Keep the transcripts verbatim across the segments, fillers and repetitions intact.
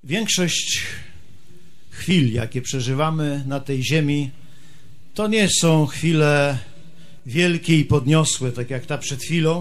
Większość chwil, jakie przeżywamy na tej ziemi, to nie są chwile wielkie i podniosłe, tak jak ta przed chwilą,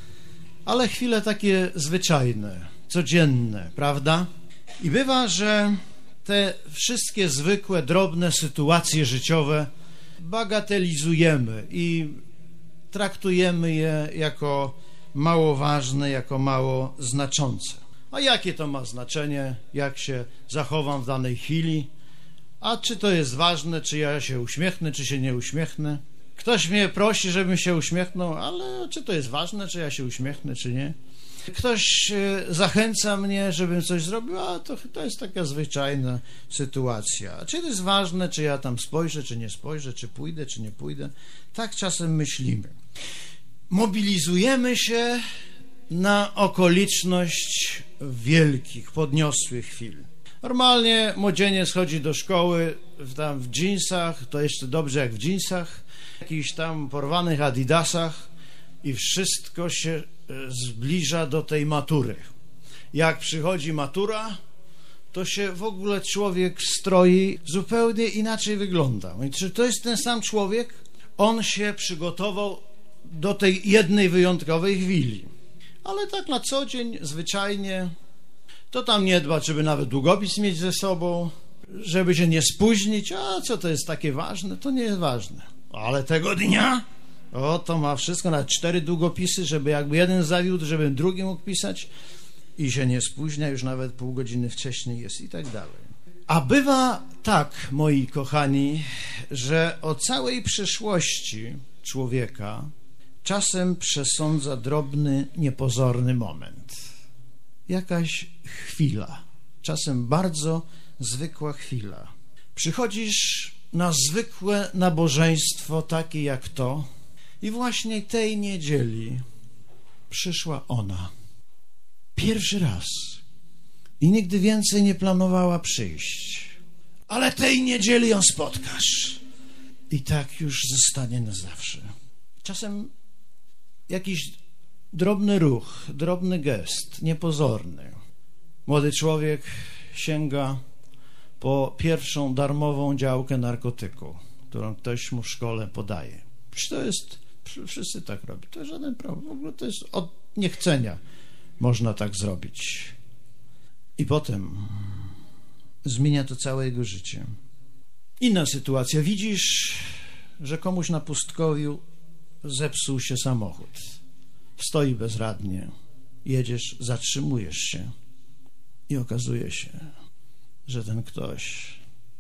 ale chwile takie zwyczajne, codzienne, prawda? I bywa, że te wszystkie zwykłe, drobne sytuacje życiowe bagatelizujemy i traktujemy je jako mało ważne, jako mało znaczące. A jakie to ma znaczenie, jak się zachowam w danej chwili? A czy to jest ważne, czy ja się uśmiechnę, czy się nie uśmiechnę? Ktoś mnie prosi, żebym się uśmiechnął, ale czy to jest ważne, czy ja się uśmiechnę, czy nie? Ktoś zachęca mnie, żebym coś zrobił, a to, to jest taka zwyczajna sytuacja. Czy to jest ważne, czy ja tam spojrzę, czy nie spojrzę, czy pójdę, czy nie pójdę? Tak czasem myślimy. Mobilizujemy się na okoliczność wielkich, podniosłych chwil. Normalnie młodzieniec chodzi do szkoły w, tam w dżinsach, to jeszcze dobrze jak w dżinsach, jakichś tam porwanych adidasach i wszystko się zbliża do tej matury. Jak przychodzi matura, to się w ogóle człowiek stroi zupełnie inaczej wygląda. I czy to jest ten sam człowiek? On się przygotował do tej jednej wyjątkowej chwili. Ale tak na co dzień, zwyczajnie, to tam nie dba, żeby nawet długopis mieć ze sobą, żeby się nie spóźnić. A co to jest takie ważne? To nie jest ważne. Ale tego dnia, o, to ma wszystko, nawet cztery długopisy, żeby jakby jeden zawiódł, żeby drugi mógł pisać i się nie spóźnia, już nawet pół godziny wcześniej jest i tak dalej. A bywa tak, moi kochani, że o całej przyszłości człowieka czasem przesądza drobny, niepozorny moment. Jakaś chwila, czasem bardzo zwykła chwila. Przychodzisz na zwykłe nabożeństwo, takie jak to, i właśnie tej niedzieli przyszła ona. Pierwszy raz. I nigdy więcej nie planowała przyjść. Ale tej niedzieli ją spotkasz. I tak już zostanie na zawsze. Czasem jakiś drobny ruch, drobny gest, niepozorny. Młody człowiek sięga po pierwszą darmową działkę narkotyku, którą ktoś mu w szkole podaje. Czy to jest, wszyscy tak robią, to jest żaden problem, w ogóle to jest od niechcenia można tak zrobić. I potem zmienia to całe jego życie. Inna sytuacja, widzisz, że komuś na pustkowiu zepsuł się samochód. Stoi bezradnie, jedziesz, zatrzymujesz się i okazuje się, że ten ktoś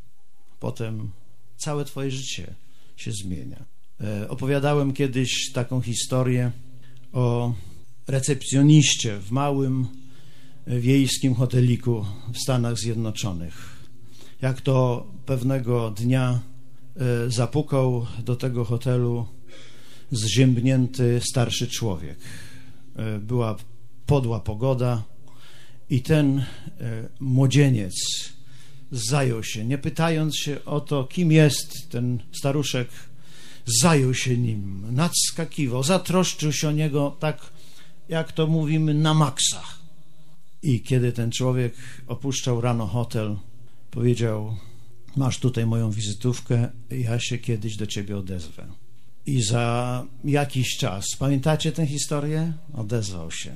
potem całe twoje życie się zmienia. E, opowiadałem kiedyś taką historię o recepcjoniście w małym wiejskim hoteliku w Stanach Zjednoczonych. Jak to pewnego dnia e, zapukał do tego hotelu zziębnięty starszy człowiek. E, była podła pogoda i ten e, młodzieniec zajął się, nie pytając się o to, kim jest ten staruszek, zajął się nim, nadskakiwał, zatroszczył się o niego tak, jak to mówimy, na maksa. I kiedy ten człowiek opuszczał rano hotel, powiedział: masz tutaj moją wizytówkę, ja się kiedyś do ciebie odezwę. I za jakiś czas, pamiętacie tę historię? Odezwał się.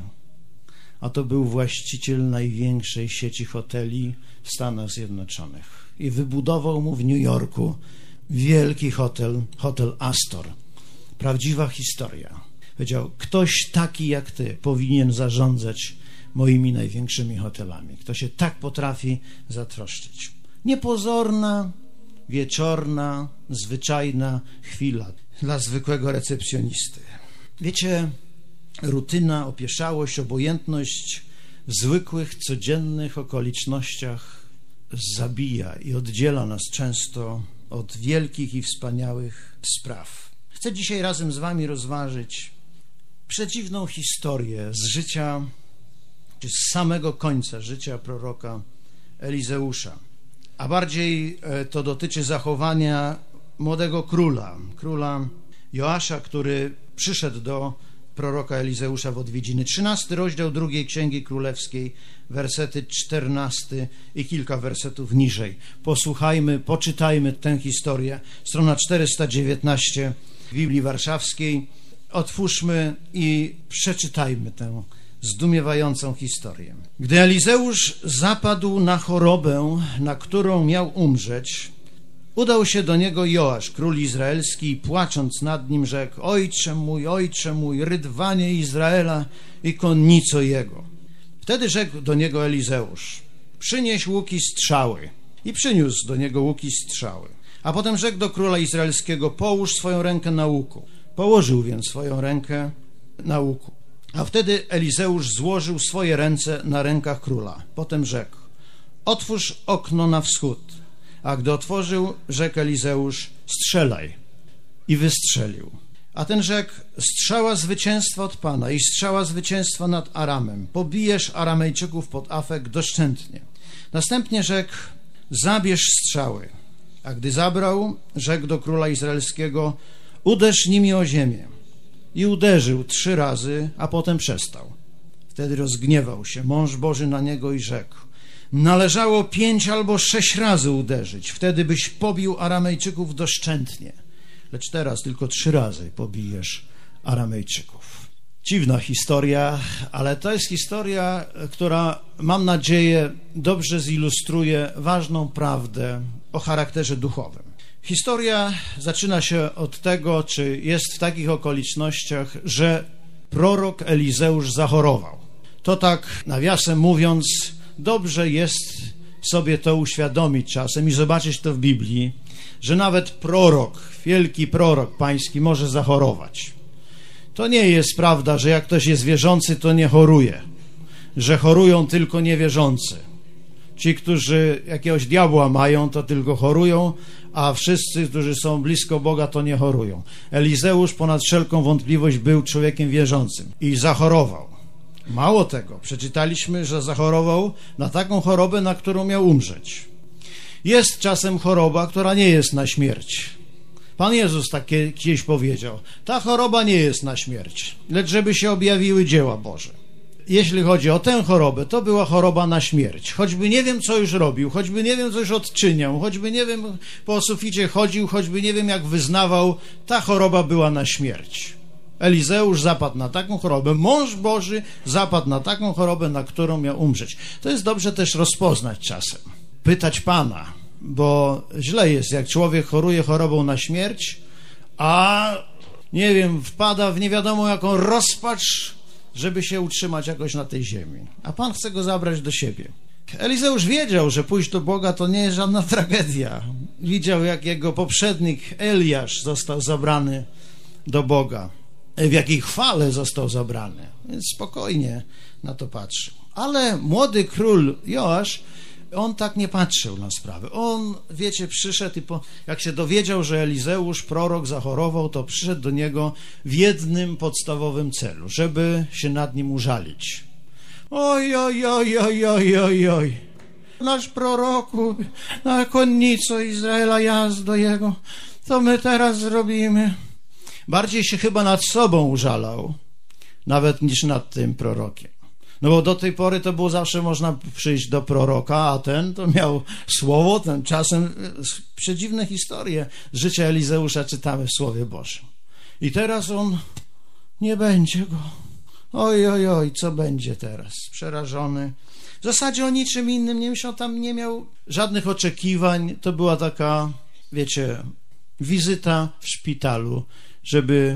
A to był właściciel największej sieci hoteli w Stanach Zjednoczonych. I wybudował mu w New Yorku wielki hotel, hotel Astor. Prawdziwa historia. Powiedział: ktoś taki jak ty powinien zarządzać moimi największymi hotelami. Kto się tak potrafi zatroszczyć. Niepozorna, wieczorna, zwyczajna chwila dla zwykłego recepcjonisty. Wiecie, rutyna, opieszałość, obojętność w zwykłych, codziennych okolicznościach zabija i oddziela nas często od wielkich i wspaniałych spraw. Chcę dzisiaj razem z wami rozważyć przedziwną historię z życia, czy z samego końca życia proroka Elizeusza. A bardziej to dotyczy zachowania młodego króla, króla Joasza, który przyszedł do proroka Elizeusza w odwiedziny. Trzynasty rozdział drugiej Księgi Królewskiej, wersety czternasty i kilka wersetów niżej. Posłuchajmy, poczytajmy tę historię. Strona czterysta dziewiętnaście Biblii Warszawskiej. Otwórzmy i przeczytajmy tę zdumiewającą historię. Gdy Elizeusz zapadł na chorobę, na którą miał umrzeć, udał się do niego Joasz, król izraelski, i płacząc nad nim rzekł: Ojcze mój, ojcze mój, rydwanie Izraela i konnico jego. Wtedy rzekł do niego Elizeusz: przynieś łuki strzały. I przyniósł do niego łuki strzały. A potem rzekł do króla izraelskiego: połóż swoją rękę na łuku. Położył więc swoją rękę na łuku. A wtedy Elizeusz złożył swoje ręce na rękach króla. Potem rzekł: otwórz okno na wschód. A gdy otworzył, rzekł Elizeusz: strzelaj. I wystrzelił. A ten rzekł: strzała zwycięstwa od Pana i strzała zwycięstwa nad Aramem. Pobijesz Aramejczyków pod Afek doszczętnie. Następnie rzekł: zabierz strzały. A gdy zabrał, rzekł do króla izraelskiego: uderz nimi o ziemię. I uderzył trzy razy, a potem przestał. Wtedy rozgniewał się mąż Boży na niego i rzekł: należało pięć albo sześć razy uderzyć, wtedy byś pobił Aramejczyków doszczętnie. Lecz teraz tylko trzy razy pobijesz Aramejczyków. Dziwna historia, ale to jest historia, która, mam nadzieję, dobrze zilustruje ważną prawdę o charakterze duchowym. Historia zaczyna się od tego, czy jest w takich okolicznościach, że prorok Elizeusz zachorował. To tak, nawiasem mówiąc, dobrze jest sobie to uświadomić czasem i zobaczyć to w Biblii, że nawet prorok, wielki prorok pański może zachorować. To nie jest prawda, że jak ktoś jest wierzący, to nie choruje, że chorują tylko niewierzący. Ci, którzy jakiegoś diabła mają, to tylko chorują, a wszyscy, którzy są blisko Boga, to nie chorują. Elizeusz ponad wszelką wątpliwość był człowiekiem wierzącym i zachorował. Mało tego, przeczytaliśmy, że zachorował na taką chorobę, na którą miał umrzeć. Jest czasem choroba, która nie jest na śmierć. Pan Jezus tak kiedyś powiedział: ta choroba nie jest na śmierć, lecz żeby się objawiły dzieła Boże. Jeśli chodzi o tę chorobę, to była choroba na śmierć. Choćby nie wiem, co już robił, choćby nie wiem, co już odczyniał, choćby nie wiem, po suficie chodził, choćby nie wiem, jak wyznawał, ta choroba była na śmierć. Elizeusz zapadł na taką chorobę, mąż Boży zapadł na taką chorobę, na którą miał umrzeć. To jest dobrze też rozpoznać czasem, pytać Pana, bo źle jest, jak człowiek choruje chorobą na śmierć, a nie wiem, wpada w nie wiadomo jaką rozpacz, żeby się utrzymać jakoś na tej ziemi. A Pan chce go zabrać do siebie. Elizeusz wiedział, że pójść do Boga to nie jest żadna tragedia. Widział, jak jego poprzednik Eliasz został zabrany do Boga, w jakiej chwale został zabrany, więc spokojnie na to patrzył. Ale młody król Joasz, on tak nie patrzył na sprawę. On, wiecie, przyszedł i po, jak się dowiedział, że Elizeusz, prorok, zachorował, to przyszedł do niego w jednym podstawowym celu, żeby się nad nim użalić. Oj, oj, oj, oj, oj, oj, oj. Nasz proroku, na konnico Izraela jazd do jego, co my teraz zrobimy? Bardziej się chyba nad sobą użalał, nawet niż nad tym prorokiem. No bo do tej pory to było zawsze można przyjść do proroka, a ten to miał słowo, ten czasem przedziwne historie z życia Elizeusza czytamy w Słowie Bożym. I teraz on nie będzie go. Oj, oj, oj, co będzie teraz? Przerażony. W zasadzie o niczym innym nie myślał, tam nie miał żadnych oczekiwań. To była taka, wiecie, wizyta w szpitalu, żeby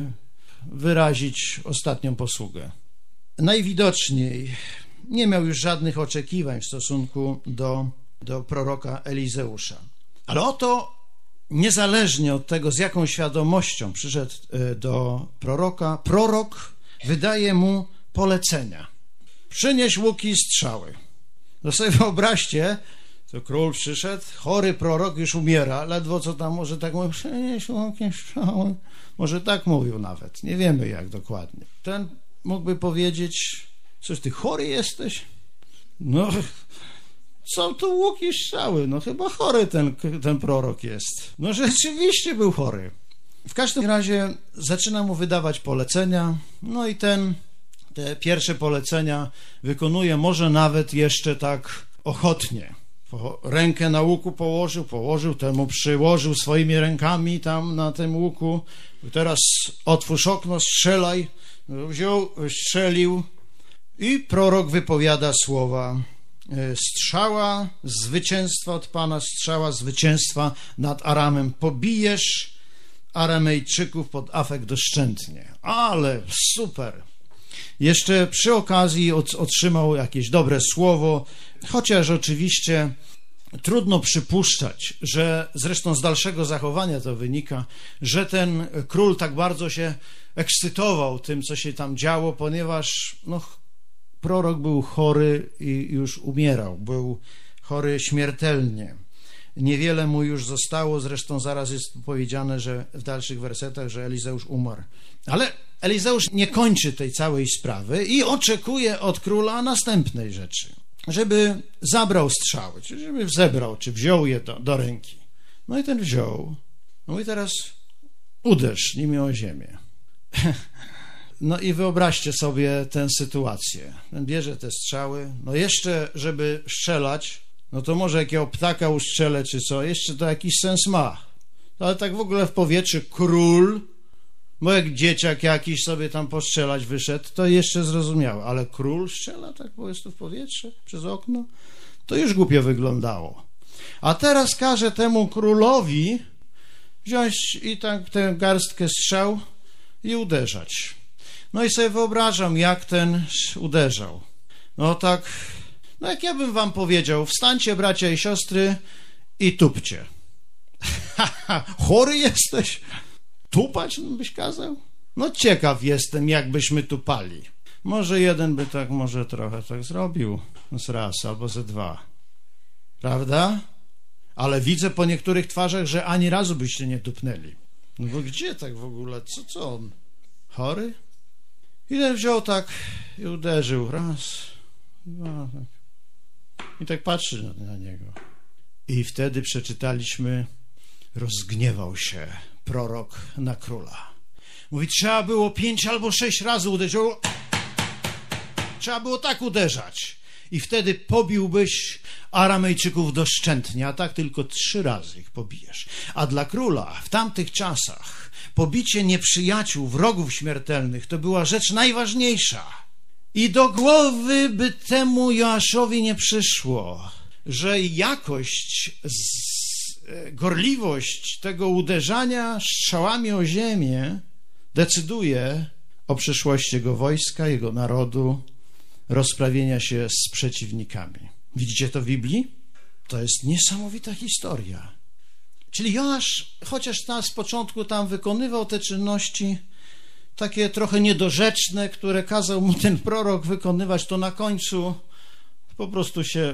wyrazić ostatnią posługę. Najwidoczniej nie miał już żadnych oczekiwań w stosunku do, do proroka Elizeusza. Ale oto, niezależnie od tego, z jaką świadomością przyszedł do proroka, prorok wydaje mu polecenia. Przynieś łuki i strzały. No sobie wyobraźcie, to król przyszedł, chory prorok już umiera, ledwo co tam może tak mówił, przynieś łuki i strzały. Może tak mówił nawet, nie wiemy jak dokładnie. Ten mógłby powiedzieć: coś ty chory jesteś? No, co tu łuki i strzały? No chyba chory ten, ten prorok jest. No rzeczywiście był chory. W każdym razie zaczyna mu wydawać polecenia, no i ten, te pierwsze polecenia wykonuje może nawet jeszcze tak ochotnie. Rękę na łuku położył, położył, temu przyłożył swoimi rękami tam na tym łuku. Teraz otwórz okno, strzelaj. Wziął, strzelił i prorok wypowiada słowa: strzała zwycięstwa od Pana, strzała zwycięstwa nad Aramem. Pobijesz Aramejczyków pod Afek doszczętnie. Ale super. Jeszcze przy okazji otrzymał jakieś dobre słowo, chociaż oczywiście trudno przypuszczać, że zresztą z dalszego zachowania to wynika, że ten król tak bardzo się ekscytował tym, co się tam działo, ponieważ no, prorok był chory i już umierał, był chory śmiertelnie. Niewiele mu już zostało, zresztą zaraz jest powiedziane, że w dalszych wersetach, że Elizeusz umarł. Ale Elizeusz nie kończy tej całej sprawy i oczekuje od króla następnej rzeczy, żeby zabrał strzały, czy żeby zebrał, czy wziął je do, do ręki. No i ten wziął. No i teraz uderz nimi o ziemię. No i wyobraźcie sobie tę sytuację. Ten bierze te strzały, no jeszcze, żeby strzelać, no to może jakiego ptaka ustrzelę, czy co, jeszcze to jakiś sens ma. Ale tak w ogóle w powietrzu król, bo jak dzieciak jakiś sobie tam postrzelać wyszedł, to jeszcze zrozumiałe, ale król strzela tak po prostu w powietrze, przez okno, to już głupio wyglądało. A teraz każe temu królowi wziąć i tak tę garstkę strzał i uderzać. No i sobie wyobrażam, jak ten uderzał. No tak, no jak ja bym wam powiedział, wstańcie bracia i siostry i tupcie. Chory jesteś? Tupać byś kazał? No ciekaw jestem, jakbyśmy tupali. Może jeden by tak, może trochę tak zrobił. Z raz albo ze dwa. Prawda? Ale widzę po niektórych twarzach, że ani razu byście nie tupnęli. No bo gdzie tak w ogóle? Co, co on? Chory? I ten wziął tak i uderzył. Raz, dwa, tak. I tak patrzy na, na niego. I wtedy przeczytaliśmy: rozgniewał się prorok na króla. Mówi, trzeba było pięć albo sześć razy uderzyć. Trzeba było tak uderzać. I wtedy pobiłbyś Aramejczyków doszczętnie, a tak tylko trzy razy ich pobijesz. A dla króla w tamtych czasach pobicie nieprzyjaciół, wrogów śmiertelnych to była rzecz najważniejsza. I do głowy by temu Joaszowi nie przyszło, że jakość, gorliwość tego uderzania strzałami o ziemię decyduje o przyszłości jego wojska, jego narodu, rozprawienia się z przeciwnikami. Widzicie to w Biblii? To jest niesamowita historia. Czyli Joasz, chociaż tam z początku tam wykonywał te czynności takie trochę niedorzeczne, które kazał mu ten prorok wykonywać, to na końcu po prostu się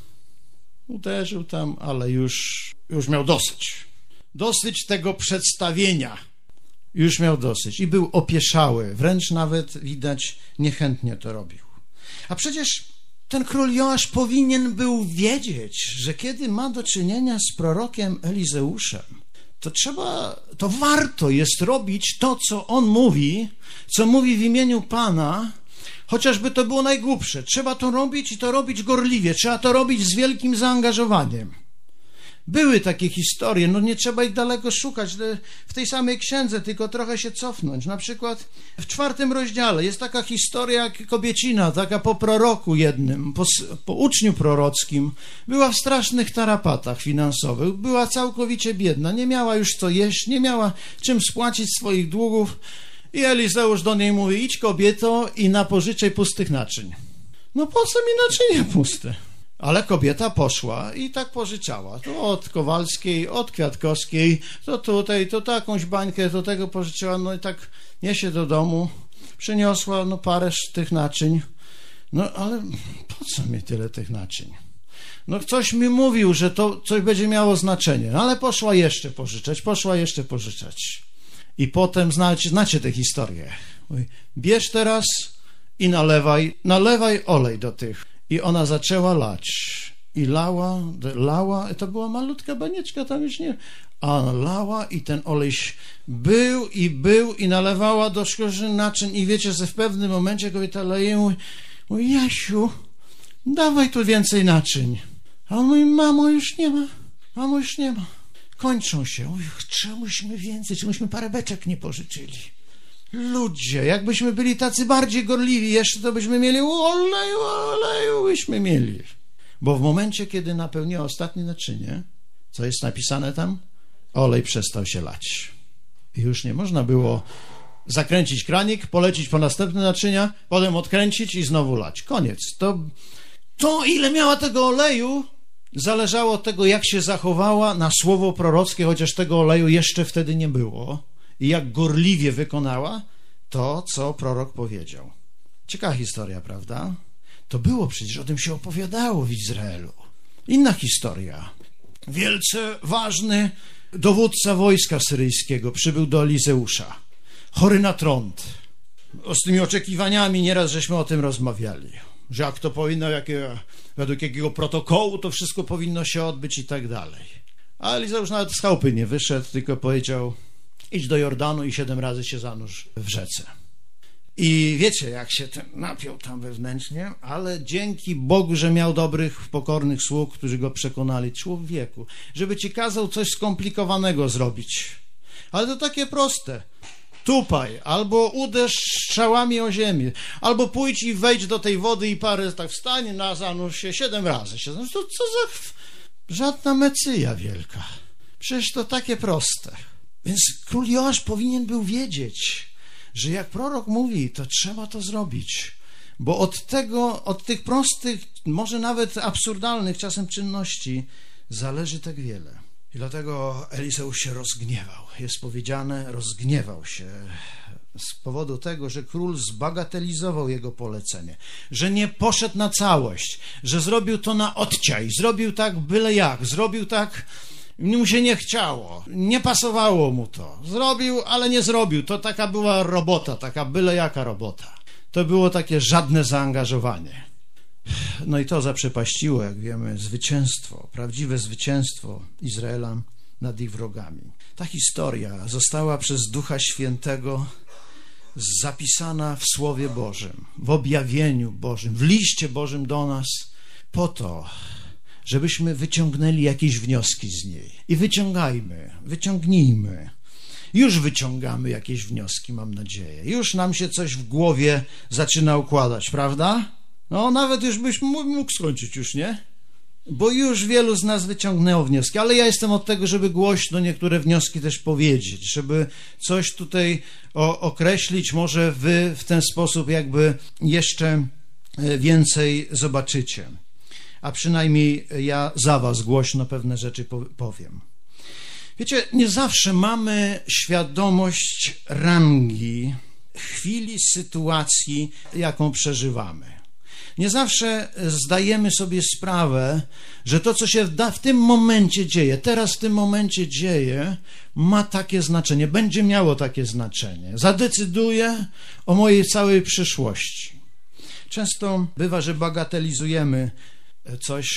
uderzył tam, ale już, już miał dosyć. Dosyć tego przedstawienia. Już miał dosyć i był opieszały, wręcz nawet widać niechętnie to robił. A przecież ten król Joasz powinien był wiedzieć, że kiedy ma do czynienia z prorokiem Elizeuszem, to trzeba, to warto jest robić to, co on mówi, co mówi w imieniu Pana, chociażby to było najgłupsze. Trzeba to robić i to robić gorliwie, trzeba to robić z wielkim zaangażowaniem. Były takie historie, no nie trzeba ich daleko szukać w tej samej księdze, tylko trochę się cofnąć. Na przykład w czwartym rozdziale jest taka historia, jak kobiecina, taka po proroku jednym, po, po uczniu prorockim, była w strasznych tarapatach finansowych, była całkowicie biedna, nie miała już co jeść, nie miała czym spłacić swoich długów i Elizeusz do niej mówi, idź kobieto i napożyczaj pustych naczyń. No po co mi naczynie puste? Ale kobieta poszła i tak pożyczała. To od Kowalskiej, od Kwiatkowskiej, to tutaj, to takąś bańkę, to tego pożyczyła. No i tak niesie do domu, przyniosła no parę tych naczyń. No ale po co mi tyle tych naczyń? No ktoś mi mówił, że to coś będzie miało znaczenie. No ale poszła jeszcze pożyczać, poszła jeszcze pożyczać. I potem, znacie, znacie tę historię. Mówi, bierz teraz i nalewaj, nalewaj olej do tych. I ona zaczęła lać i lała, lała, to była malutka banieczka, tam już nie, a lała i ten olej był i był i nalewała do szkórzy naczyń i wiecie, że w pewnym momencie kobieta leje, mówi, mówi Jasiu, dawaj tu więcej naczyń. A on mówi, mamo, już nie ma, mamo, już nie ma. Kończą się. Mówi, czemuśmy więcej, czemuśmy parę beczek nie pożyczyli. Ludzie, jakbyśmy byli tacy bardziej gorliwi, jeszcze to byśmy mieli oleju, oleju byśmy mieli. Bo w momencie, kiedy napełniła ostatnie naczynie, co jest napisane tam? Olej przestał się lać. I już nie można było zakręcić kranik, polecić po następne naczynia, potem odkręcić i znowu lać. Koniec. To, to ile miała tego oleju, zależało od tego, jak się zachowała na słowo prorockie, chociaż tego oleju jeszcze wtedy nie było. I jak gorliwie wykonała to, co prorok powiedział. Ciekawa historia, prawda? To było przecież, o tym się opowiadało w Izraelu. Inna historia. Wielce ważny dowódca wojska syryjskiego przybył do Elizeusza, chory na trąd. Z tymi oczekiwaniami nieraz żeśmy o tym rozmawiali, że jak to powinno, jakie, według jakiego protokołu to wszystko powinno się odbyć i tak dalej. A Elizeusz nawet z chałupy nie wyszedł, tylko powiedział, idź do Jordanu i siedem razy się zanurz w rzece. I wiecie, jak się ten napiął tam wewnętrznie, ale dzięki Bogu, że miał dobrych, pokornych sług, którzy go przekonali, człowieku, żeby ci kazał coś skomplikowanego zrobić. Ale to takie proste. Tupaj, albo uderz strzałami o ziemię, albo pójdź i wejdź do tej wody i parę tak wstanie, na zanurz się siedem razy. Się zanurz. To co za... Żadna Mecyja wielka. Przecież to takie proste. Więc król Joasz powinien był wiedzieć, że jak prorok mówi, to trzeba to zrobić, bo od tego, od tych prostych, może nawet absurdalnych czasem czynności zależy tak wiele. I dlatego Eliseusz się rozgniewał. Jest powiedziane, rozgniewał się z powodu tego, że król zbagatelizował jego polecenie, że nie poszedł na całość, że zrobił to na odciaj, zrobił tak byle jak, zrobił tak... Mu się nie chciało, nie pasowało mu to. Zrobił, ale nie zrobił. To taka była robota, taka byle jaka robota. To było takie żadne zaangażowanie. No i to zaprzepaściło, jak wiemy, zwycięstwo, prawdziwe zwycięstwo Izraela nad ich wrogami. Ta historia została przez Ducha Świętego zapisana w Słowie Bożym, w objawieniu Bożym, w liście Bożym do nas po to, żebyśmy wyciągnęli jakieś wnioski z niej. I wyciągajmy, wyciągnijmy. Już wyciągamy jakieś wnioski, mam nadzieję. Już nam się coś w głowie zaczyna układać, prawda? No, nawet już byś mógł skończyć już, nie? Bo już wielu z nas wyciągnęło wnioski, ale ja jestem od tego, żeby głośno niektóre wnioski też powiedzieć, żeby coś tutaj o, określić, może wy w ten sposób jakby jeszcze więcej zobaczycie. A przynajmniej ja za was głośno pewne rzeczy powiem. Wiecie, nie zawsze mamy świadomość rangi, chwili, sytuacji, jaką przeżywamy. Nie zawsze zdajemy sobie sprawę, że to, co się w tym momencie dzieje, teraz w tym momencie dzieje, ma takie znaczenie, będzie miało takie znaczenie. Zadecyduje o mojej całej przyszłości. Często bywa, że bagatelizujemy coś,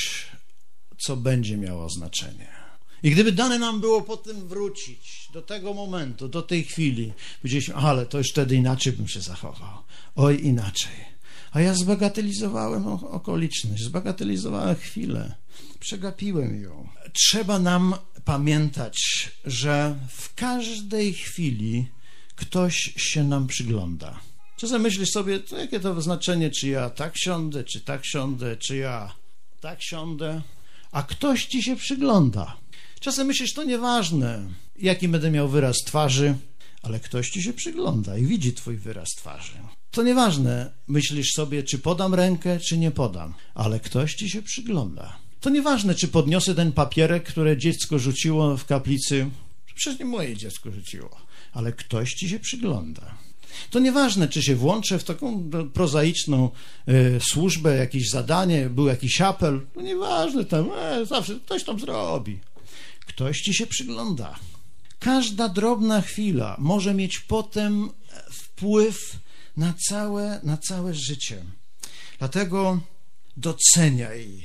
co będzie miało znaczenie. I gdyby dane nam było potem wrócić do tego momentu, do tej chwili, powiedzieliśmy, ale to już wtedy inaczej bym się zachował. Oj, inaczej. A ja zbagatelizowałem okoliczność, zbagatelizowałem chwilę, przegapiłem ją. Trzeba nam pamiętać, że w każdej chwili ktoś się nam przygląda. Czasem myślisz sobie, to jakie to znaczenie, czy ja tak siądę, czy tak siądę, czy ja tak siądę, a ktoś ci się przygląda. Czasem myślisz, to nieważne, jaki będę miał wyraz twarzy, ale ktoś ci się przygląda i widzi twój wyraz twarzy. To nieważne, myślisz sobie, czy podam rękę, czy nie podam, ale ktoś ci się przygląda. To nieważne, czy podniosę ten papierek, które dziecko rzuciło w kaplicy, przecież nie moje dziecko rzuciło, ale ktoś ci się przygląda. To nieważne, czy się włączę w taką prozaiczną y, służbę, jakieś zadanie, był jakiś apel, no nieważne, tam, e, zawsze ktoś tam zrobi. Ktoś ci się przygląda. Każda drobna chwila może mieć potem wpływ na całe, na całe życie. Dlatego doceniaj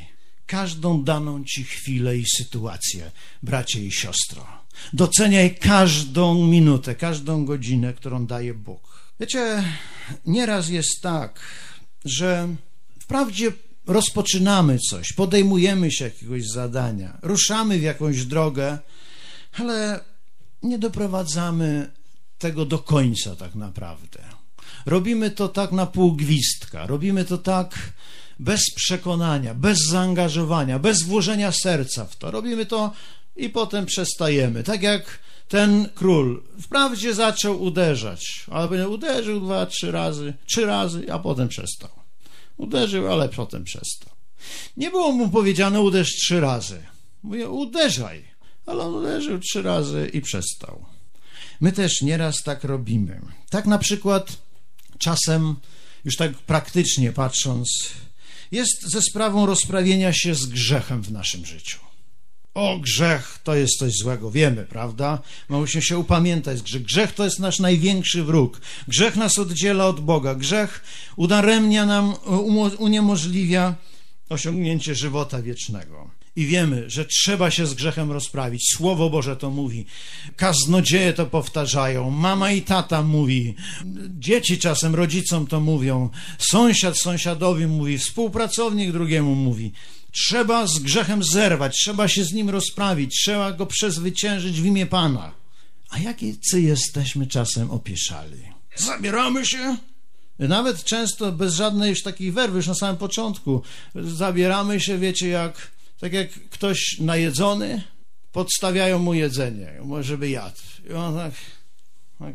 każdą daną ci chwilę i sytuację, bracie i siostro. Doceniaj każdą minutę, każdą godzinę, którą daje Bóg. Wiecie, nieraz jest tak, że wprawdzie rozpoczynamy coś, podejmujemy się jakiegoś zadania, ruszamy w jakąś drogę, ale nie doprowadzamy tego do końca tak naprawdę. Robimy to tak na pół gwizdka, robimy to tak bez przekonania, bez zaangażowania, bez włożenia serca w to. Robimy to i potem przestajemy. Tak jak ten król wprawdzie zaczął uderzać, ale uderzył dwa, trzy razy, trzy razy, a potem przestał. Uderzył, ale potem przestał. Nie było mu powiedziane uderz trzy razy. Mówię, uderzaj, ale on uderzył trzy razy i przestał. My też nieraz tak robimy. Tak na przykład czasem, już tak praktycznie patrząc, jest ze sprawą rozprawienia się z grzechem w naszym życiu. O, grzech to jest coś złego, wiemy, prawda? Musimy się upamiętać, że grzech to jest nasz największy wróg. Grzech nas oddziela od Boga. Grzech udaremnia nam, uniemożliwia osiągnięcie żywota wiecznego. I wiemy, że trzeba się z grzechem rozprawić. Słowo Boże to mówi. Kaznodzieje to powtarzają. Mama i tata mówi. Dzieci czasem rodzicom to mówią. Sąsiad sąsiadowi mówi. Współpracownik drugiemu mówi. Trzeba z grzechem zerwać. Trzeba się z nim rozprawić. Trzeba go przezwyciężyć w imię Pana. A jacy jesteśmy czasem opieszali? Zabieramy się? Nawet często bez żadnej już takiej werwy, już na samym początku. Zabieramy się, wiecie, jak tak jak ktoś najedzony, podstawiają mu jedzenie, żeby jadł. I on tak, tak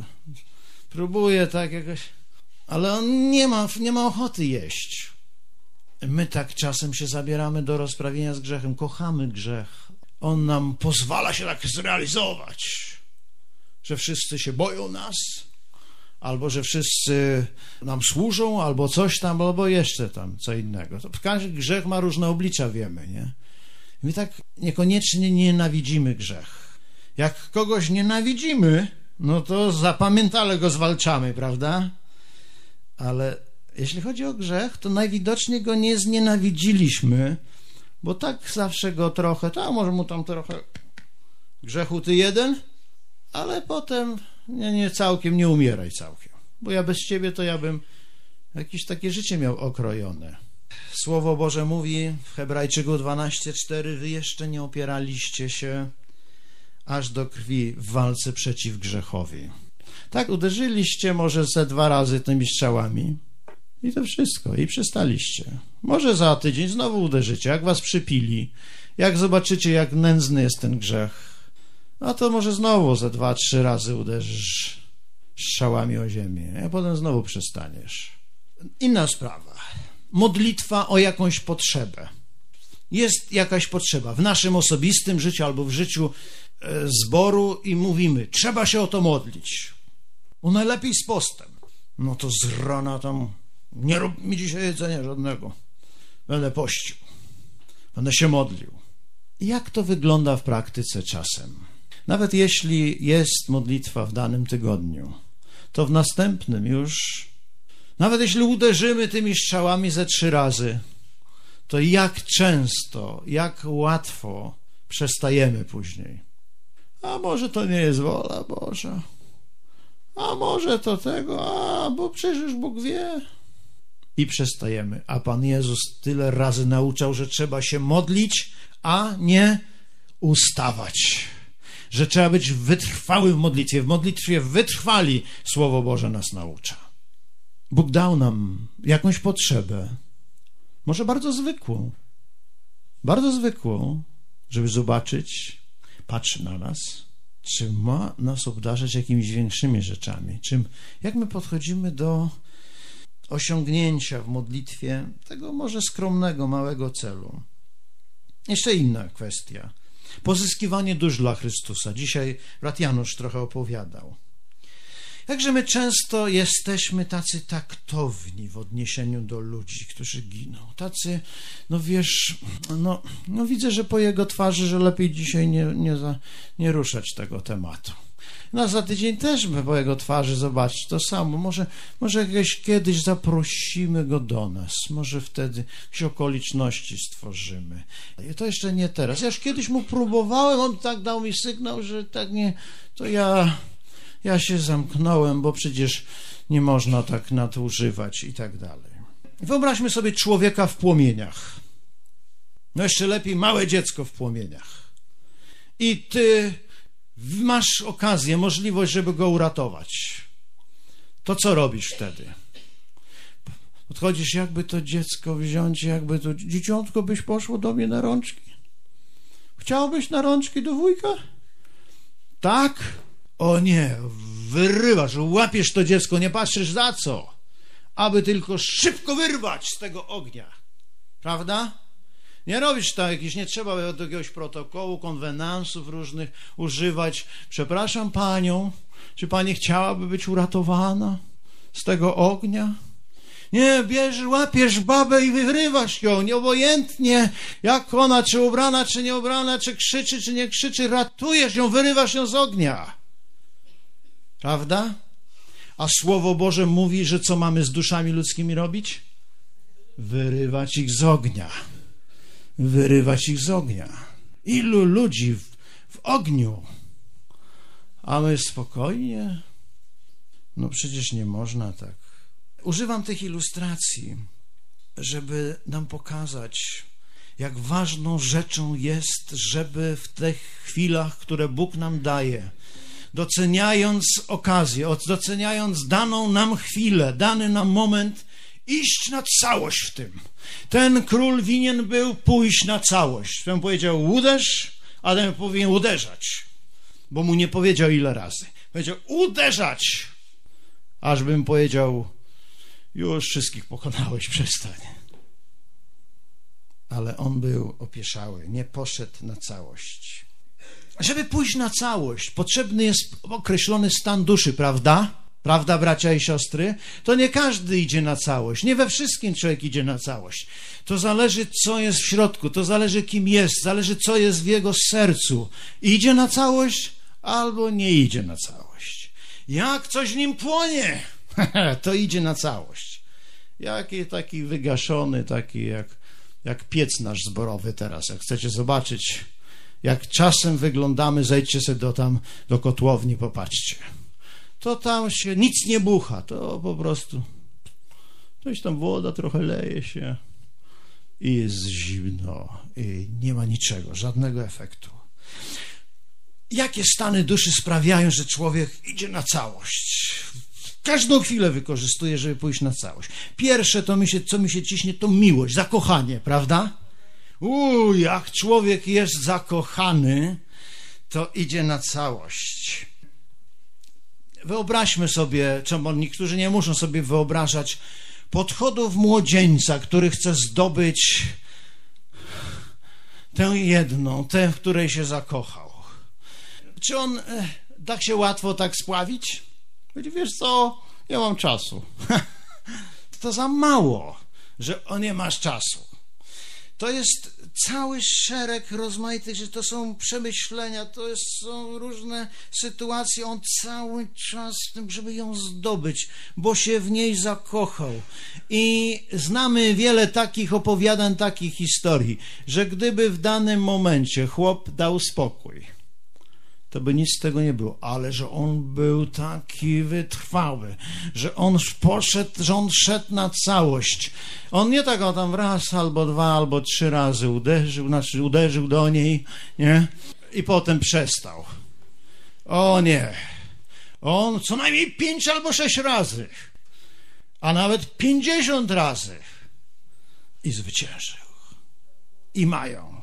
próbuje tak jakoś, ale on nie ma, nie ma ochoty jeść. My tak czasem się zabieramy do rozprawienia z grzechem, kochamy grzech. On nam pozwala się tak zrealizować, że wszyscy się boją nas, albo że wszyscy nam służą, albo coś tam, albo jeszcze tam, co innego. To każdy grzech ma różne oblicza, wiemy, nie? My tak niekoniecznie nienawidzimy grzech. Jak kogoś nienawidzimy, no to zapamiętale go zwalczamy, prawda? Ale jeśli chodzi o grzech, to najwidoczniej go nie znienawidziliśmy, bo tak zawsze go trochę, to może mu tam trochę grzechu ty jeden, ale potem nie, nie całkiem, nie umieraj całkiem, bo ja bez ciebie to ja bym jakieś takie życie miał okrojone. Słowo Boże mówi w Hebrajczyków dwanaście cztery, wy jeszcze nie opieraliście się aż do krwi w walce przeciw grzechowi. Tak, uderzyliście może ze dwa razy tymi strzałami i to wszystko, i przestaliście. Może za tydzień znowu uderzycie, jak was przypili, jak zobaczycie, jak nędzny jest ten grzech, a to może znowu ze dwa, trzy razy uderzysz strzałami o ziemię, a potem znowu przestaniesz. Inna sprawa. Modlitwa o jakąś potrzebę. Jest jakaś potrzeba w naszym osobistym życiu albo w życiu e, zboru i mówimy, trzeba się o to modlić. No najlepiej z postem. No to z rana tam, nie rób mi dzisiaj jedzenia żadnego. Będę pościł. Będę się modlił. Jak to wygląda w praktyce czasem? Nawet jeśli jest modlitwa w danym tygodniu, to w następnym już, nawet jeśli uderzymy tymi strzałami ze trzy razy, to jak często, jak łatwo przestajemy później. A może to nie jest wola Boża, a może to tego, a bo przecież Bóg wie. I przestajemy. A Pan Jezus tyle razy nauczał, że trzeba się modlić, a nie ustawać. Że trzeba być wytrwały w modlitwie. W modlitwie wytrwali, Słowo Boże nas naucza. Bóg dał nam jakąś potrzebę, może bardzo zwykłą, bardzo zwykłą, żeby zobaczyć, patrzy na nas, czy ma nas obdarzać jakimiś większymi rzeczami, czym, jak my podchodzimy do osiągnięcia w modlitwie tego może skromnego, małego celu. Jeszcze inna kwestia. Pozyskiwanie dusz dla Chrystusa. Dzisiaj brat Janusz trochę opowiadał. Jakże my często jesteśmy tacy taktowni w odniesieniu do ludzi, którzy giną. Tacy, no wiesz, no, no widzę, że po jego twarzy, że lepiej dzisiaj nie, nie, za, nie ruszać tego tematu. No za tydzień też po jego twarzy zobaczyć to samo. Może, może jakieś kiedyś zaprosimy go do nas. Może wtedy jakieś okoliczności stworzymy. I to jeszcze nie teraz. Ja już kiedyś mu próbowałem, on tak dał mi sygnał, że tak nie... To ja, ja się zamknąłem, bo przecież nie można tak nadużywać i tak dalej. Wyobraźmy sobie człowieka w płomieniach. No jeszcze lepiej małe dziecko w płomieniach. I ty masz okazję, możliwość, żeby go uratować. To co robisz wtedy? Podchodzisz, jakby to dziecko wziąć, jakby to dzieciątko byś poszło do mnie na rączki? Chciałbyś na rączki do wujka? Tak? O nie, wyrywasz, łapiesz to dziecko, nie patrzysz za co, aby tylko szybko wyrwać z tego ognia. Prawda? Nie robisz tak, jakiś, nie trzeba do jakiegoś protokołu, konwenansów różnych używać. Przepraszam panią, czy pani chciałaby być uratowana z tego ognia? Nie, bierzesz, łapiesz babę i wyrywasz ją, nieobojętnie jak ona, czy ubrana, czy nie ubrana, czy krzyczy, czy nie krzyczy, ratujesz ją, wyrywasz ją z ognia. Prawda? A Słowo Boże mówi, że co mamy z duszami ludzkimi robić? Wyrywać ich z ognia. Wyrywać ich z ognia. Ilu ludzi w, w ogniu, a my spokojnie? No przecież nie można tak. Używam tych ilustracji, żeby nam pokazać, jak ważną rzeczą jest, żeby w tych chwilach, które Bóg nam daje, doceniając okazję, doceniając daną nam chwilę, dany nam moment, iść na całość w tym. Ten król winien był pójść na całość. Ten powiedział uderz, a ten powinien uderzać, bo mu nie powiedział ile razy. Powiedział uderzać, aż bym powiedział już wszystkich pokonałeś, przestań. Ale on był opieszały, nie poszedł na całość. Żeby pójść na całość, potrzebny jest określony stan duszy, prawda? Prawda, bracia i siostry? To nie każdy idzie na całość. Nie we wszystkim człowiek idzie na całość. To zależy, co jest w środku, to zależy, kim jest, zależy, co jest w jego sercu. Idzie na całość albo nie idzie na całość. Jak coś w nim płonie, to idzie na całość. Jaki taki wygaszony, taki jak, jak piec nasz zborowy teraz. Jak chcecie zobaczyć, jak czasem wyglądamy, zejdźcie sobie do tam, do kotłowni, popatrzcie. To tam się nic nie bucha, to po prostu coś tam woda trochę leje się i jest zimno i nie ma niczego, żadnego efektu. Jakie stany duszy sprawiają, że człowiek idzie na całość? Każdą chwilę wykorzystuje, żeby pójść na całość. Pierwsze, to mi się, co mi się ciśnie, to miłość, zakochanie, prawda? Uuu, jak człowiek jest zakochany, to idzie na całość. Wyobraźmy sobie, czemu niektórzy nie muszą sobie wyobrażać podchodów młodzieńca, który chce zdobyć tę jedną, tę, w której się zakochał. Czy on e, da się łatwo tak spławić? Wiesz co, nie mam czasu. To za mało, że o nie masz czasu. To jest cały szereg rozmaitych rzeczy, to są przemyślenia, to jest, są różne sytuacje, on cały czas w tym, żeby ją zdobyć, bo się w niej zakochał. I znamy wiele takich opowiadań, takich historii, że gdyby w danym momencie chłop dał spokój, to by nic z tego nie było, ale że on był taki wytrwały, że on poszedł, że on szedł na całość. On nie tak o tam raz, albo dwa, albo trzy razy uderzył, znaczy uderzył do niej, nie? I potem przestał. O nie. On co najmniej pięć albo sześć razy, a nawet pięćdziesiąt razy i zwyciężył. I mają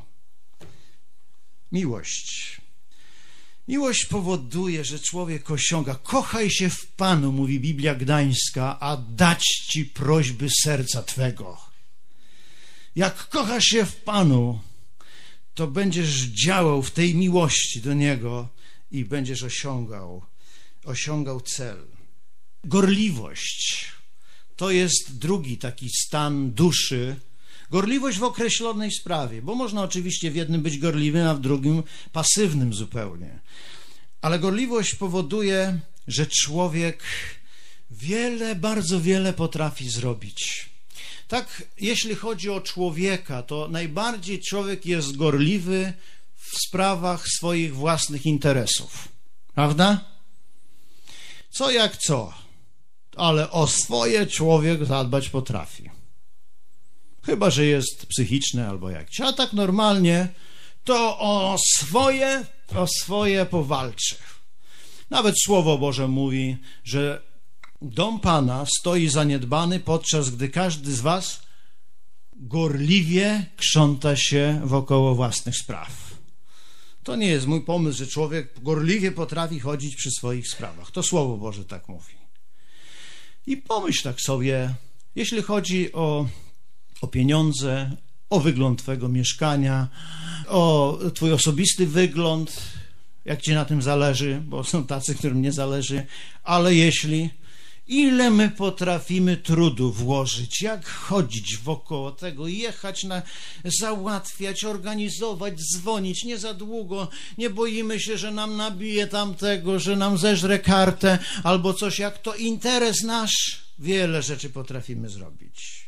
miłość. Miłość powoduje, że człowiek osiąga. Kochaj się w Panu, mówi Biblia Gdańska, a dać ci prośby serca twego. Jak kochasz się w Panu, to będziesz działał w tej miłości do Niego i będziesz osiągał, osiągał cel. Gorliwość to jest drugi taki stan duszy. Gorliwość w określonej sprawie, bo można oczywiście w jednym być gorliwym, a w drugim pasywnym zupełnie. Ale gorliwość powoduje, że człowiek wiele, bardzo wiele potrafi zrobić. Tak, jeśli chodzi o człowieka, to najbardziej człowiek jest gorliwy w sprawach swoich własnych interesów. Prawda? Co jak co, ale o swoje człowiek zadbać potrafi. Chyba że jest psychiczny albo jakiś. A tak normalnie to o swoje, o swoje powalczy. Nawet Słowo Boże mówi, że dom Pana stoi zaniedbany, podczas gdy każdy z was gorliwie krząta się wokoło własnych spraw. To nie jest mój pomysł, że człowiek gorliwie potrafi chodzić przy swoich sprawach. To Słowo Boże tak mówi. I pomyśl tak sobie, jeśli chodzi o, o pieniądze, o wygląd twojego mieszkania, o twój osobisty wygląd, jak ci na tym zależy, bo są tacy, którym nie zależy, ale jeśli, ile my potrafimy trudu włożyć, jak chodzić wokoło tego, jechać, na, załatwiać, organizować, dzwonić, nie za długo, nie boimy się, że nam nabije tamtego, że nam zeżre kartę albo coś, jak to interes nasz, wiele rzeczy potrafimy zrobić.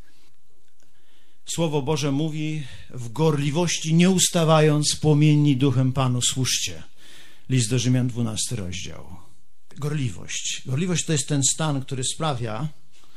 Słowo Boże mówi, w gorliwości nie ustawając, płomienni duchem Panu służcie. List do Rzymian, dwunasty rozdział. Gorliwość. Gorliwość to jest ten stan, który sprawia,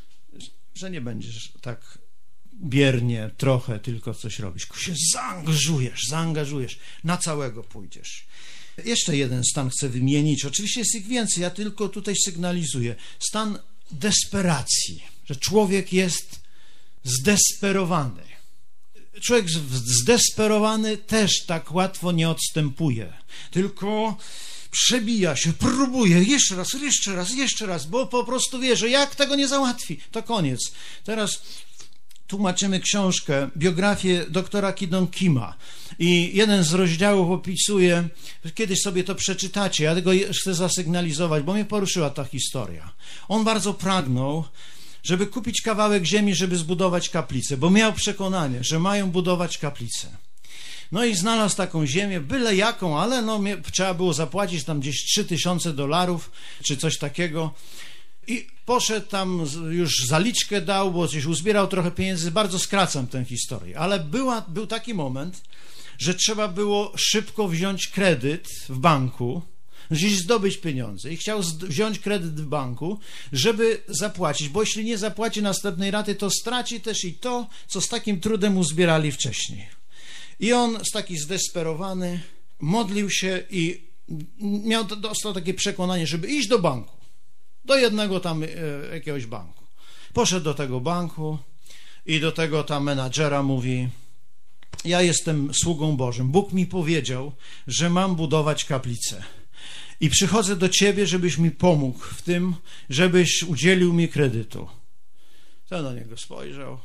że nie będziesz tak biernie, trochę tylko coś robisz. Się zaangażujesz, zaangażujesz, na całego pójdziesz. Jeszcze jeden stan chcę wymienić. Oczywiście jest ich więcej, ja tylko tutaj sygnalizuję. Stan desperacji, że człowiek jest zdesperowany. Człowiek zdesperowany też tak łatwo nie odstępuje, tylko przebija się, próbuje jeszcze raz, jeszcze raz, jeszcze raz, bo po prostu wie, że jak tego nie załatwi, to koniec. Teraz tłumaczymy książkę, biografię doktora Kidon Kima i jeden z rozdziałów opisuje, kiedyś sobie to przeczytacie, ja tego chcę zasygnalizować, bo mnie poruszyła ta historia. On bardzo pragnął, żeby kupić kawałek ziemi, żeby zbudować kaplicę, bo miał przekonanie, że mają budować kaplicę. No i znalazł taką ziemię, byle jaką, ale no, trzeba było zapłacić tam gdzieś trzy tysiące dolarów, czy coś takiego. I poszedł tam, już zaliczkę dał, bo coś uzbierał trochę pieniędzy, bardzo skracam tę historię. Ale była, był taki moment, że trzeba było szybko wziąć kredyt w banku, gdzieś zdobyć pieniądze i chciał wziąć kredyt w banku, żeby zapłacić, bo jeśli nie zapłaci następnej raty, to straci też i to, co z takim trudem uzbierali wcześniej. I on, taki zdesperowany, modlił się i miał, dostał takie przekonanie, żeby iść do banku, do jednego tam e, jakiegoś banku. Poszedł do tego banku i do tego tam menadżera mówi: ja jestem sługą Bożym, Bóg mi powiedział, że mam budować kaplicę. I przychodzę do ciebie, żebyś mi pomógł w tym, żebyś udzielił mi kredytu. Ten na niego spojrzał.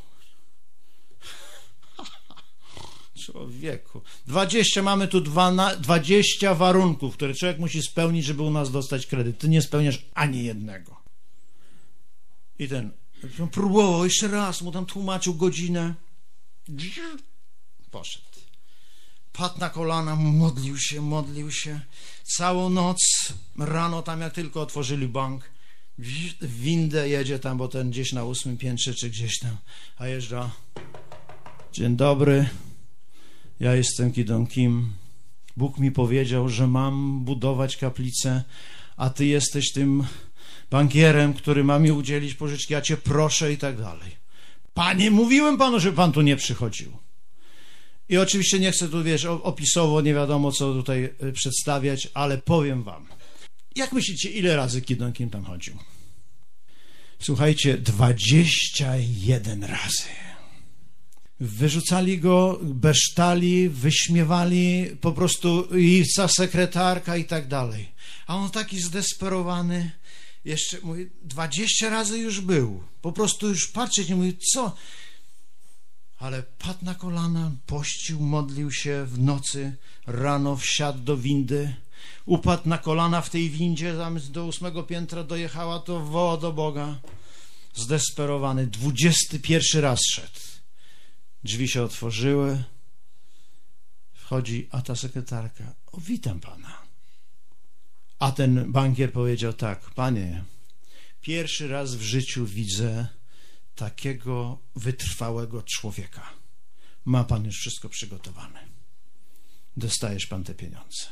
Człowieku. dwadzieścia, mamy tu dwadzieścia warunków, które człowiek musi spełnić, żeby u nas dostać kredyt. Ty nie spełniasz ani jednego. I ten próbował jeszcze raz, mu tam tłumaczył godzinę. Poszedł. Padł na kolana, modlił się, modlił się. Całą noc, rano tam jak tylko otworzyli bank, w windę jedzie tam, bo ten gdzieś na ósmym piętrze, czy gdzieś tam, a jeżdża. Dzień dobry, ja jestem Kidon Kim. Bóg mi powiedział, że mam budować kaplicę, a ty jesteś tym bankierem, który ma mi udzielić pożyczki, ja cię proszę i tak dalej. Panie, mówiłem panu, żeby pan tu nie przychodził. I oczywiście nie chcę tu, wiesz, opisowo, nie wiadomo co tutaj przedstawiać, ale powiem wam. Jak myślicie, ile razy Kidon Kim tam chodził? Słuchajcie, dwadzieścia jeden razy. Wyrzucali go, besztali, wyśmiewali, po prostu i ta sekretarka i tak dalej. A on taki zdesperowany, jeszcze mówi, dwadzieścia razy już był. Po prostu już patrzeć, nie mówi, co... Ale padł na kolana, pościł, modlił się w nocy, rano wsiadł do windy, upadł na kolana w tej windzie, tam do ósmego piętra dojechała, to woła do Boga. Zdesperowany, dwudziesty pierwszy raz szedł. Drzwi się otworzyły, wchodzi, a ta sekretarka: o, witam pana. A ten bankier powiedział tak: panie, pierwszy raz w życiu widzę takiego wytrwałego człowieka. Ma pan już wszystko przygotowane. Dostajesz pan te pieniądze.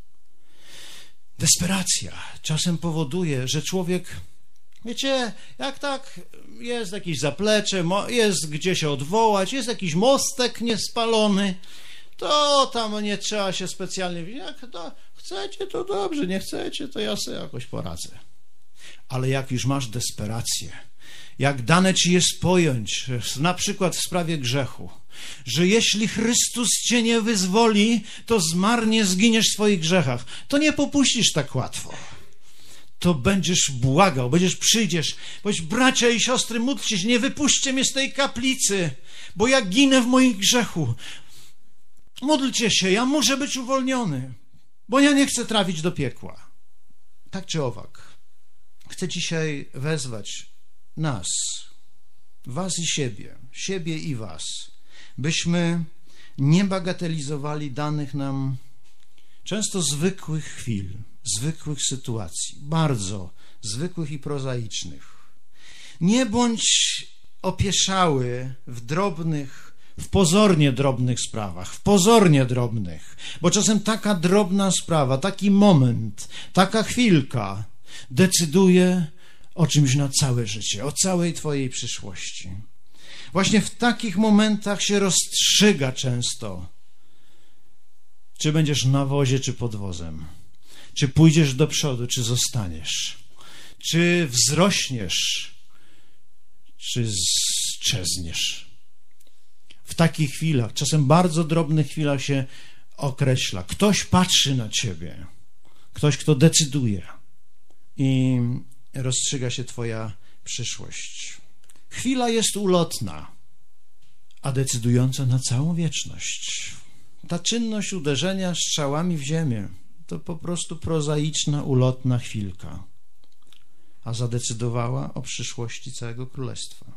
Desperacja czasem powoduje, że człowiek, wiecie, jak tak jest jakieś zaplecze, jest gdzie się odwołać, jest jakiś mostek niespalony, to tam nie trzeba się specjalnie, jak to chcecie, to dobrze, nie chcecie, to ja sobie jakoś poradzę. Ale jak już masz desperację, jak dane ci jest pojąć, na przykład w sprawie grzechu, że jeśli Chrystus cię nie wyzwoli, to zmarnie zginiesz w swoich grzechach, to nie popuścisz tak łatwo. To będziesz błagał, będziesz przyjdziesz, powiedz: bracia i siostry, módlcie się, nie wypuśćcie mnie z tej kaplicy, bo ja ginę w moim grzechu. Módlcie się, ja muszę być uwolniony, bo ja nie chcę trafić do piekła. Tak czy owak, chcę dzisiaj wezwać nas, was i siebie, siebie i was, byśmy nie bagatelizowali danych nam często zwykłych chwil, zwykłych sytuacji, bardzo zwykłych i prozaicznych. Nie bądź opieszały w drobnych, w pozornie drobnych sprawach, w pozornie drobnych, bo czasem taka drobna sprawa, taki moment, taka chwilka decyduje o czymś na całe życie, o całej twojej przyszłości. Właśnie w takich momentach się rozstrzyga często, czy będziesz na wozie, czy pod wozem, czy pójdziesz do przodu, czy zostaniesz, czy wzrośniesz, czy strzezniesz. W takich chwilach, czasem bardzo drobnych chwilach się określa. Ktoś patrzy na ciebie, ktoś, kto decyduje i rozstrzyga się twoja przyszłość. Chwila jest ulotna, a decydująca na całą wieczność. Ta czynność uderzenia strzałami w ziemię to po prostu prozaiczna, ulotna chwilka, a zadecydowała o przyszłości całego królestwa.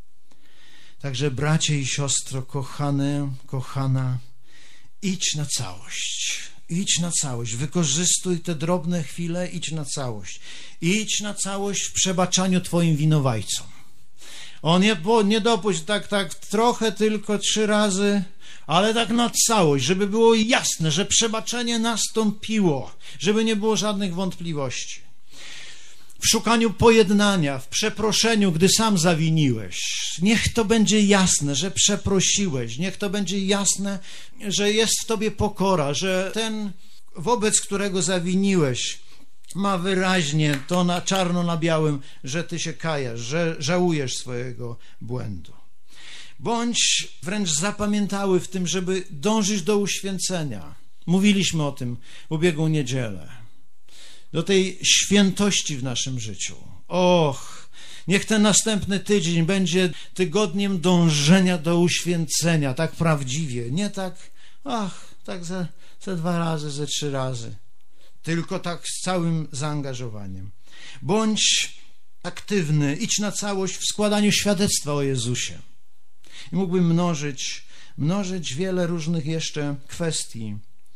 Także bracie i siostro, kochane, kochana, idź na całość. Idź na całość, wykorzystuj te drobne chwile, idź na całość. Idź na całość w przebaczaniu twoim winowajcom. O nie, bo nie dopuść tak, tak, trochę tylko trzy razy, ale tak na całość, żeby było jasne, że przebaczenie nastąpiło, żeby nie było żadnych wątpliwości. W szukaniu pojednania, w przeproszeniu, gdy sam zawiniłeś. Niech to będzie jasne, że przeprosiłeś. Niech to będzie jasne, że jest w tobie pokora, że ten, wobec którego zawiniłeś, ma wyraźnie to na czarno na białym, że ty się kajasz, że żałujesz swojego błędu. Bądź wręcz zapamiętały w tym, żeby dążyć do uświęcenia. Mówiliśmy o tym w ubiegłą niedzielę. Do tej świętości w naszym życiu. Och, niech ten następny tydzień będzie tygodniem dążenia do uświęcenia, tak prawdziwie, nie tak, ach, tak ze, ze dwa razy, ze trzy razy, tylko tak z całym zaangażowaniem. Bądź aktywny, idź na całość w składaniu świadectwa o Jezusie. I mógłbym mnożyć, mnożyć wiele różnych jeszcze kwestii,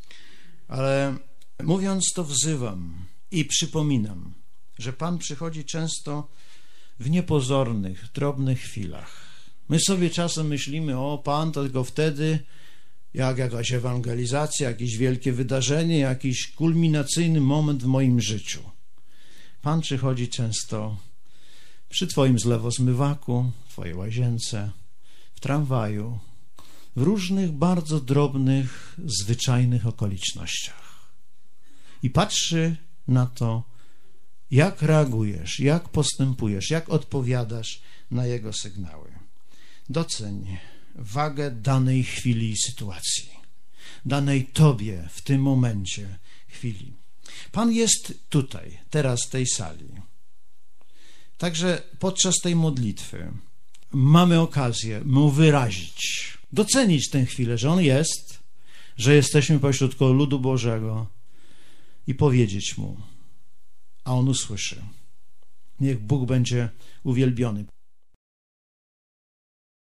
ale mówiąc to wzywam i przypominam, że Pan przychodzi często w niepozornych, drobnych chwilach. My sobie czasem myślimy: o, Pan to tylko wtedy, jak jakaś ewangelizacja, jakieś wielkie wydarzenie, jakiś kulminacyjny moment w moim życiu. Pan przychodzi często przy twoim zlewozmywaku, w twojej łazience, w tramwaju, w różnych bardzo drobnych, zwyczajnych okolicznościach. I patrzy na to, jak reagujesz, jak postępujesz, jak odpowiadasz na Jego sygnały. Doceń wagę danej chwili i sytuacji, danej tobie w tym momencie chwili. Pan jest tutaj, teraz w tej sali. Także podczas tej modlitwy mamy okazję Mu wyrazić, docenić tę chwilę, że On jest, że jesteśmy pośród ludu Bożego i powiedzieć Mu, a On usłyszy. Niech Bóg będzie uwielbiony.